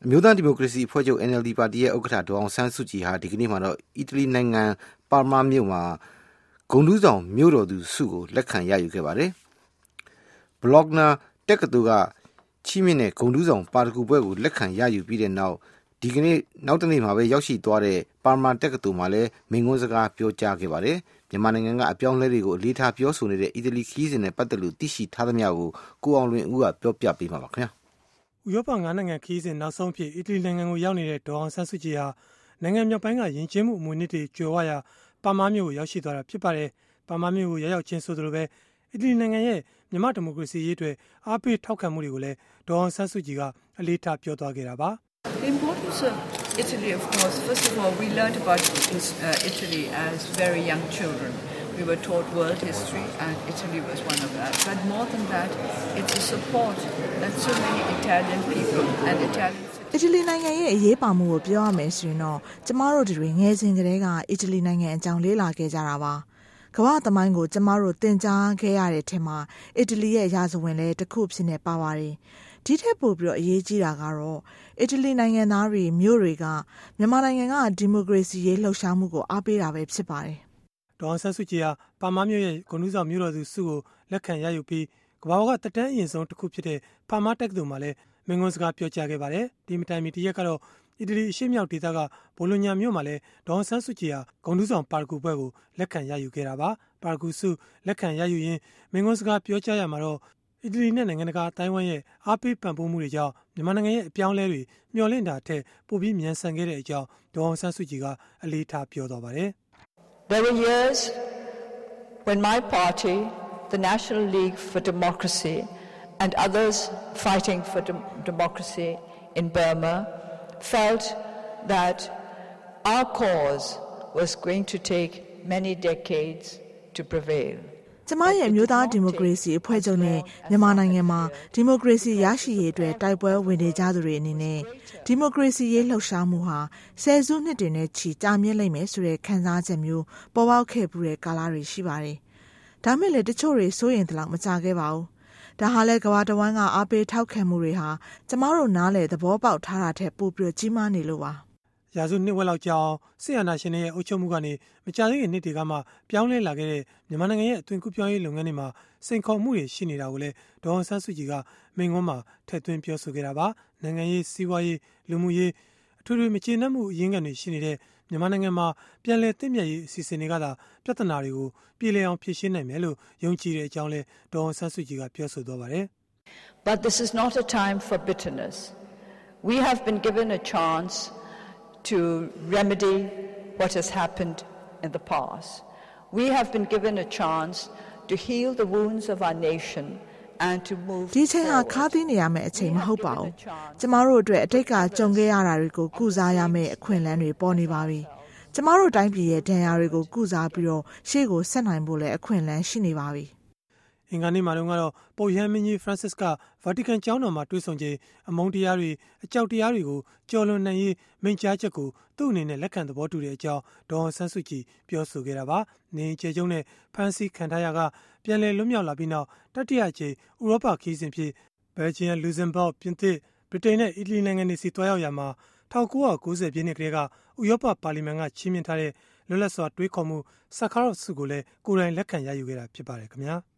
အမျိုးသားဒီမိုကရေစီအဖွဲ့ချုပ် NLD ပါတီရဲ့ဥက္ကဋ္ဌဒေါ်အောင်ဆန်းစုကြည်ဟာဒီကနေ့မှာတော့အီတလီနိုင်ငံပါမာမြို့မှာဂုဏ်ထူးဆောင်မြို့တော်သူဆုကိုလက်ခံရယူခဲ့ပါတယ်။ ဘလော့ဂနာတက္ကသိုလ်ကချီးမြှင့်တဲ့ဂုဏ်ထူးဆောင်ပါရဂူပွဲကိုလက်ခံရယူပြီးတဲ့နောက်ဒီကနေ့နောက်တနေ့မှာပဲရောက်ရှိသွားတဲ့ပါမာတက္ကသိုလ်မှာလည်းမိန့်ခွန်းစကားပြောကြားခဲ့ပါတယ်။မြန်မာနိုင်ငံကအပြောင်းလဲတွေကိုအလေးထားပြောဆိုနေတဲ့အီတလီခရီးစဉ်နဲ့ပတ်သက်လို့သိရှိထားသမျှကိုကိုအောင်လွင်ဦးကပြောပြပေးမှာပါခင်ဗျာ။ဥရောပ9နိုင်ငံခရီးစဉ်နောက်ဆုံးဖြစ်အီတလီနိုင်ငံကိုရောက်နေတဲ့ဒေါ်အောင်ဆန်းစုကြည်ဟာနိုင်ငံမြောက်ပိုင်းကယဉ်ကျေးမှုအမွေအနှစ်တွေကြွယ်ဝရာပါမာမြို့ကိုရောက်ရှိသွားတာဖြစ်ပါတယ်။ပါမာမြို့ကိုရောက်ချင်းဆိုသလိုပဲအီတလီနိုင်ငံရဲ့မြန်မာဒီမိုကရေစီရေးအတွက်အားပေးထောက်ခံမှုတွေကိုလည်းဒေါ်အောင်ဆန်းစုကြည်ကအလေးထားပြောသွားခဲ့တာပါ။ The importance of Italy, of course, first of all, we learned about Italy as very young children. We were taught world history and Italy was one of that. But more than that, it's a support that so many Italian people and Italian အီတလီနိုင်ငံရဲ့အရေးပါမှုကိုပြောရမယ်ဆိုရင်တော့ကျမတို့တွေငယ်စဉ်ကတည်းကအီတလီနိုင်ငံအကြောင်းလေ့လာခဲ့ကြတာပါ။ကမ္ဘာသမိုင်းကိုကျမတို့သင်ကြားခဲ့ရတဲ့ထင်မှာအီတလီရဲ့ရာဇဝင်လည်းတစ်ခုဖြစ်နေပါပါတယ်။ဒီထက်ပိုပြီးအရေးကြီးတာကတော့အီတလီနိုင်ငံသားတွေမြို့တွေကမြန်မာနိုင်ငံကဒီမိုကရေစီရေးလှုပ်ရှားမှုကိုအားပေးတာပဲဖြစ်ပါတယ်။ဒေါ်အောင်ဆန်းစုကြည်ဟာပါမာမြို့ရဲ့ဂုဏ်ထူးဆောင်မြို့တော်သူဆုကိုလက်ခံရယူပြီးကမ္ဘာကတက်တန်းအရင်ဆုံးတစ်ခုဖြစ်တဲ့ပါမာတက္ကသိုလ်မှာလည်းမိန့်ခွန်းစကားပြောကြားခဲ့ပါတယ်။ဒီမတိုင်မီတရက်ကတော့အီတလီအရှေ့မြောက်ဒေသကဘိုလိုညာမြို့မှာလည်းဒေါ်အောင်ဆန်းစုကြည်ဟာဂုဏ်ထူးဆောင်ပါရဂူပွဲကိုလက်ခံရယူခဲ့တာပါ။ပါရဂူဆုလက်ခံရယူရင်းမိန့်ခွန်းစကားပြောကြားရမှာတော့အီတလီနဲ့နိုင်ငံတကာအတိုင်းအဝိုင်းရဲ့အားပေးပံ့ပိုးမှုတွေကြောင့်မြန်မာနိုင်ငံရဲ့အပြောင်းအလဲတွေမျှော်လင့်တာထက်ပိုပြီးမြန်ဆန်ခဲ့တဲ့အကြောင်းဒေါ်အောင်ဆန်းစုကြည်ကအလေးထားပြောသွားပါတယ်။ There were years when my party, the National League for Democracy, and others fighting for democracy in Burma felt that our cause was going to take many decades to prevail. ကျမရဲ့မျိုးသားဒီမိုကရေစီအဖွဲ့ချုပ်နဲ့မြန်မာနိုင်ငံမှာဒီမိုကရေစီရရှိရေးအတွက်တိုက်ပွဲဝင်နေကြသူတွေအနေနဲ့ဒီမိုကရေစီရေးလှုပ်ရှားမှုဟာဆယ်စုနှစ်တွေနဲ့ချီကြာမြင့်လိမ့်မယ်ဆိုတဲ့ခံစားချက်မျိုးပေါ်ပေါက်ခဲ့မှုတဲ့ကာလတွေရှိပါတယ်။ဒါမဲ့လည်းတချို့တွေစိုးရင်တလောက်မကြခဲ့ပါဘူး။ဒါဟာလည်းကမ္ဘာတစ်ဝန်းကအားပေးထောက်ခံမှုတွေဟာကျမတို့နားလေသဘောပေါက်ထားတာထက်ပိုပြီးကြီးမားနေလို့ပါ။ရာစုနှစ်ဝက်လောက်ကြာအောင်ဆီယနာရှင်ရဲ့အုပ်ချုပ်မှုကနေမကြာသေးခင်နှစ်တွေကမှပြောင်းလဲလာခဲ့တဲ့မြန်မာနိုင်ငံရဲ့အသွင်ကူးပြောင်းရေးလုပ်ငန်းတွေမှာစိန်ခေါ်မှုတွေရှိနေတာကိုလည်းဒေါ်အောင်ဆန်းစုကြည်ကမိန့်ခွန်းမှာထည့်သွင်းပြောဆိုခဲ့တာပါနိုင်ငံရေးစီးပွားရေးလူမှုရေးအထွေထွေမကျေနပ်မှုအရင်းခံတွေရှိနေတဲ့မြန်မာနိုင်ငံမှာပြန်လည်သင့်မြတ်ရေးအစီအစဉ်တွေကသာပြဿနာတွေကိုပြည်လည်အောင်ဖြေရှင်းနိုင်မယ်လို့ယုံကြည်တဲ့အကြောင်းလဲဒေါ်အောင်ဆန်းစုကြည်ကပြောဆိုသွားပါတယ် But this is not a time for bitterness. We have been given a chance to remedy what has happened in the past. We have been given a chance to heal the wounds of our nation and to move forward. ဒီချိန်ဟာခါးသီးနေရမယ့်အချိန်မဟုတ်ပါဘူး။ကျမတို့အတွက်အတိတ်ကကြုံခဲ့ရတာတွေကိုကုစားရမယ့်အခွင့်အလမ်းတွေပေါ်နေပါပြီ။ကျမတို့တိုင်းပြည်ရဲ့ဒဏ်ရာတွေကိုကုစားပြီးတော့ရှေ့ကိုဆက်နိုင်ဖို့လည်းအခွင့်အလမ်းရှိနေပါပြီ။အင်္ဂါနေ့မှာတော့ပုပ်ရဟန်းမင်းကြီး Francis ကဗာတီကန်ကျောင်းတော်မှာတွေ့ဆုံချိန်အမုန်းတရားတွေအကြောက်တရားတွေကိုကျော်လွန်နိုင်ရေးမိန့်ကြားချက်ကိုသူ့အနေနဲ့လက်ခံသဘောတူတဲ့အကြောင်းဒေါ်အောင်ဆန်းစုကြည်ပြောဆိုခဲ့တာပါ။နေကျေကျုံနဲ့ဖမ်းဆီးခံထားရကပြန်လည်လွတ်မြောက်လာပြီးနောက်တတိယအကြိမ်ဥရောပခရီးစဉ်ဖြစ်ဘယ်လ်ဂျီယံလူဇမ်ဘော့ပြင်သစ်ဗြိတိန်နဲ့အီတလီနိုင်ငံတွေစီတွားရောက်ရာမှာ1990ပြည့်နှစ်ကတည်းကဥရောပပါလီမန်ကချီးမြှင့်ထားတဲ့လွတ်လပ်စွာတွေးခေါ်မှုဆာခါရော့ဆုကိုလည်းကိုယ်တိုင်လက်ခံရယူခဲ့တာဖြစ်ပါတယ်ခင်ဗျာ။